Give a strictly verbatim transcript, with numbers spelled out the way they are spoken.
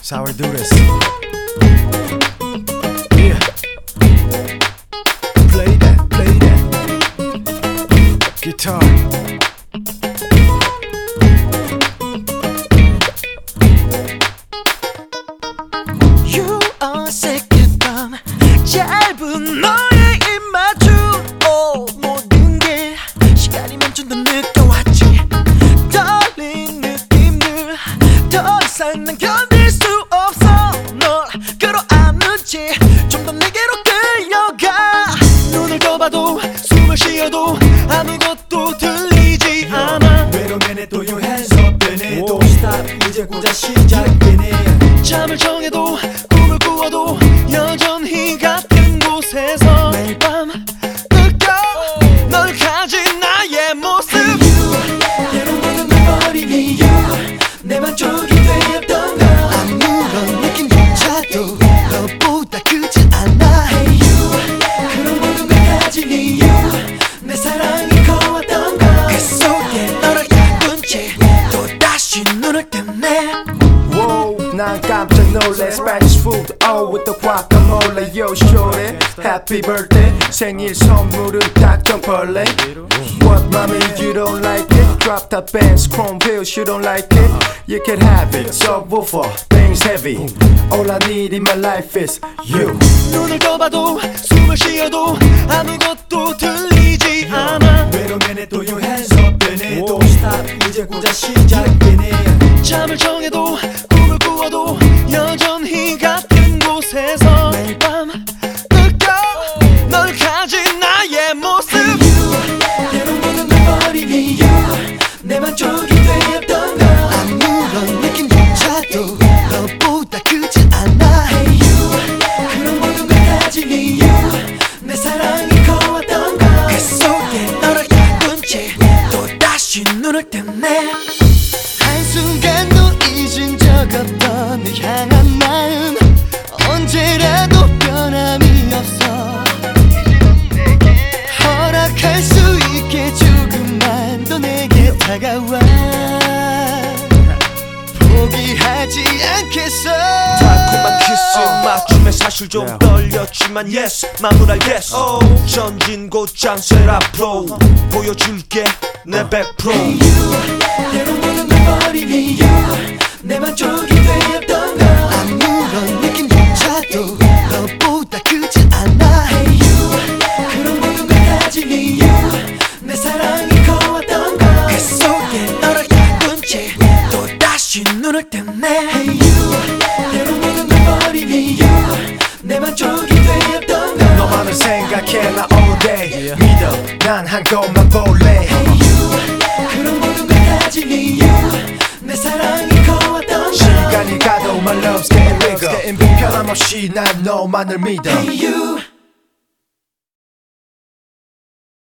That's how we do this. Yeah. Play that, play that. Guitar. You 어색했던 짧은 너의 입맞춤 oh, 모든 게 시간이 멈춘 듯 느껴왔지. 떨린 느낌들 더 이상 난 견딜 수 없어. 널 끌어안는 채 좀 더 내게로 끌려가. 눈을 떠봐도 숨을 쉬어도 아무것도 들리지 않아. Wait a minute, throw your hands up in it. Don't stop, 이제 고작 시작이네. 잠을 정해도 꿈을 꾸어도 여전히 같은 곳에서 매일 밤 느껴 널 가진 나의 모습. 때론 모든 걸 버리니 you 내 만족이 되었던 걸. 아무런 느낌조차도 너보다 크지 않아. Hey you 그런 모든 걸 가지니 you 내 사랑이 커왔던 걸. 그 속에 너를 가둔 채 또다시 눈을 뜨네. Whoa, 난 깜짝 놀래. Spanish food, oh with the guacamole. Yo shorty, happy birthday. 생일 선물은 닭정벌레. What mommy, you don't like it? Drop top bands, chrome pills, you don't like it? You can have it, subwoofer, things heavy. All I need in my life is you. 눈을 떠봐도 숨을 쉬어도 아무것도 들리지 않아. Wait a minute, throw your hands up in it. Don't stop, 이제 고작 시작이네. 잠을 정해도 꿈을 꾸어도 여전히 같은 곳에서 매일 밤 느껴 널 가진 나의 모습. 때론 모든 걸 버리니 you 내 만족이 되었던 걸. 아무런 느낌조차도 너보다 크지 않아. Hey you 그런 모든 걸 가지니 you 내 사랑이 커왔던 걸. 그 속에 너를 가둔 채 또다시 눈을 뜨네. 한순간도 잊은 적 없던 널 향한 마음 언제라도 변함이 없어. 허락할 수 있게 조금만 더 내게 다가와. 포기하지 않겠어. 달콤한 키스 맞춤에 사실 좀 떨렸지만 yes 맘을 알겠어. 전진 곧장 set up pro 보여줄게 내 백 퍼센트. Hey you 때론 모든 걸 버리니 you 내 만족이 되었던 걸. 아무런 느낌조차도 너보다 크지 않아. Hey you 그런 모든 걸 가지니 you 내 사랑이 커왔던 걸. 그 속에 너를 가둔 채 또다시 눈을 뜨네. Hey you 때론 모든 걸 버리니 you 내 만족이 되었던 걸. 너만을 생각해 나 all day 믿어 난 한 것만 볼래. Hey you 그런 모든 걸 가지니 you 내 사랑이 커왔던 걸. 시간이 가도 my love's getting bigger. 변함없이 난 너만을 믿어. Hey you